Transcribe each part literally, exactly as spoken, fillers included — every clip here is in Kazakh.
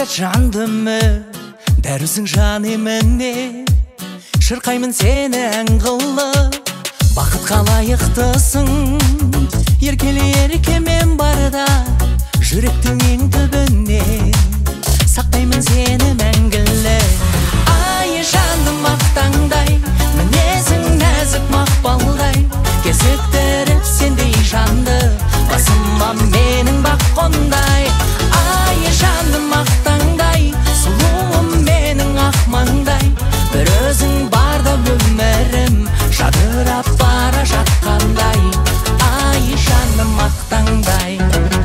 да жандым бәрісің жан еміне шырқаймын сені ән қылып бақытқа лайықтысың еркеле еркемен барда жүректің ең түбіне сақтаймын сені мәңгілі ай жаным ақ таңдай мінезің нәзік мақпалдай кезіктіріп сендей жанды басыма менің бақ қондай ай жаным ақ таңдай сұлуым менің ақ маңдай бір өзің барда өмірім жадырап бара жатқандай ай жаным ақ таңдай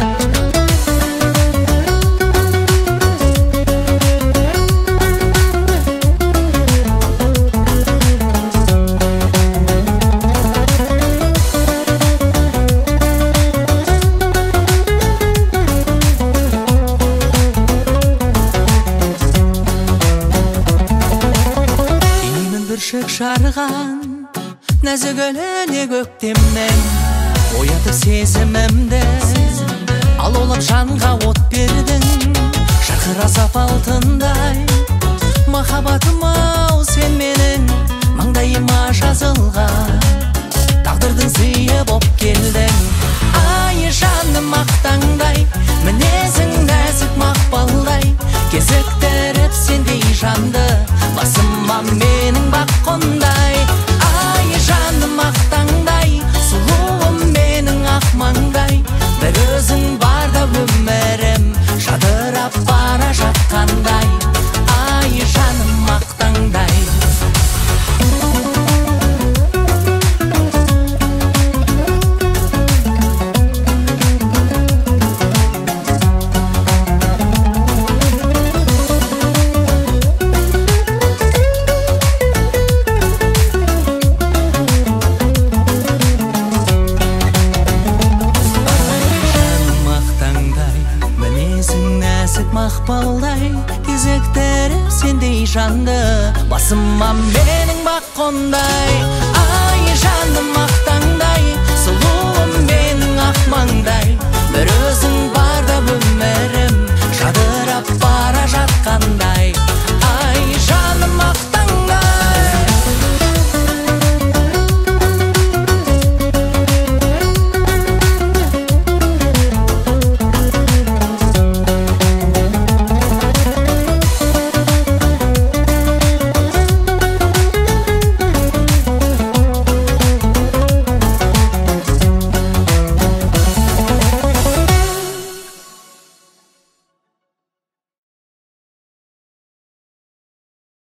бүршік жарған нәзік өліне көктемнен оятып сезімімді алаулап жанға от бердің жарқырасап алтындай махаббатым ау сен менің маңдайыма жазылған тағдырдың сыйы боп келдің ай жаным ақ таңдай мінезің нәзік мақпалдай кезіктіріп сендей жанды басыма менің бақ қондай ай жаным ақ таңдай сұлуым менің ақ маңдай бір өзің барда өмірім жадырап бара жатқандай ай жаным ақ таңдай мақпалдай кезіктіріп сендей жанды басыма менің бақ қондай ай жаным ақ таңдай сұлуым менің ақ маңдай бір өзің барда өмірім жадырап бара жатқандай